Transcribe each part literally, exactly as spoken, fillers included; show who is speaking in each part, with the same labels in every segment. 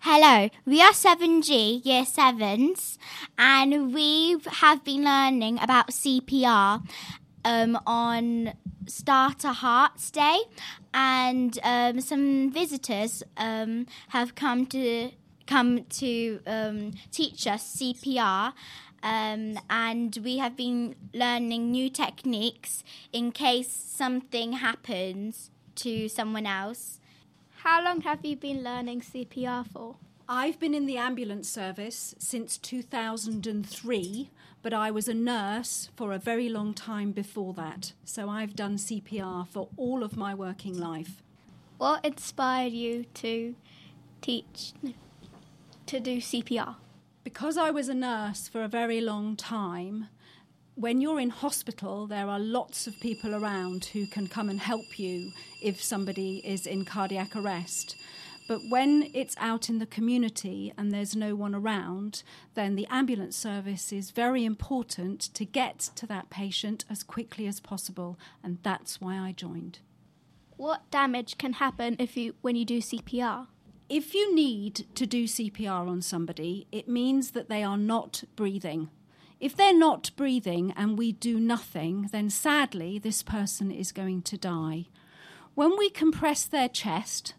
Speaker 1: Hello, we are seven G, Year sevens, and we have been learning about C P R um, on Starter Hearts Day, and um, some visitors um, have come to come to um, teach us C P R, um, and we have been learning new techniques in case something happens to someone else.
Speaker 2: How long have you been learning C P R for?
Speaker 3: I've been in the ambulance service since two thousand three, but I was a nurse for a very long time before that. So I've done C P R for all of my working life.
Speaker 2: What inspired you to teach, to do C P R?
Speaker 3: Because I was a nurse for a very long time, when you're in hospital, there are lots of people around who can come and help you if somebody is in cardiac arrest. But when it's out in the community and there's no one around, then the ambulance service is very important to get to that patient as quickly as possible, and that's why I joined.
Speaker 2: What damage can happen if you when you do C P R?
Speaker 3: If you need to do C P R on somebody, it means that they are not breathing. If they're not breathing and we do nothing, then sadly this person is going to die. When we compress their chest,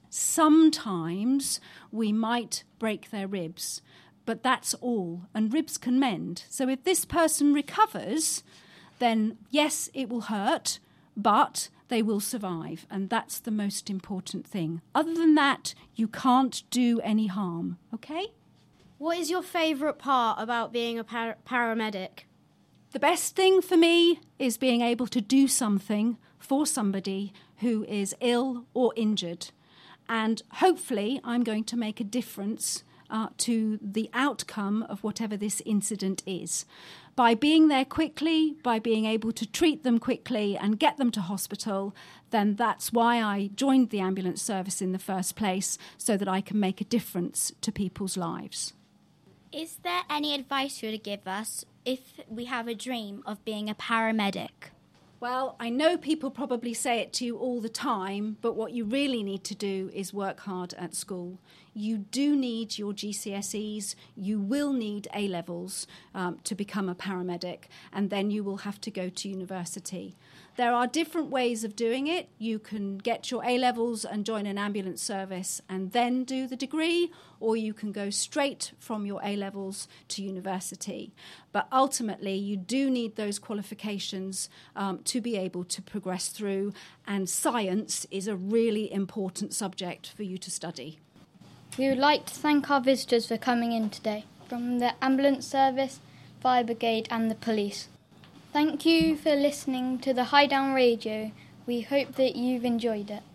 Speaker 3: sometimes we might break their ribs, but that's all, and ribs can mend. So if this person recovers, then yes, it will hurt, but they will survive, and that's the most important thing. Other than that, you can't do any harm, okay?
Speaker 4: What is your favourite part about being a par- paramedic?
Speaker 3: The best thing for me is being able to do something for somebody who is ill or injured. And hopefully I'm going to make a difference uh, to the outcome of whatever this incident is. By being there quickly, by being able to treat them quickly and get them to hospital, then that's why I joined the ambulance service in the first place, so that I can make a difference to people's lives.
Speaker 1: Is there any advice you would give us if we have a dream of being a paramedic?
Speaker 3: Well, I know people probably say it to you all the time, but what you really need to do is work hard at school. You do need your G C S Es, you will need A-levels um, to become a paramedic, and then you will have to go to university. There are different ways of doing it. You can get your A-levels and join an ambulance service and then do the degree, or you can go straight from your A-levels to university. But ultimately, you do need those qualifications um, to be able to progress through, and science is a really important subject for you to study.
Speaker 2: We would like to thank our visitors for coming in today, from the ambulance service, fire brigade and the police. Thank you for listening to the Highdown Radio. We hope that you've enjoyed it.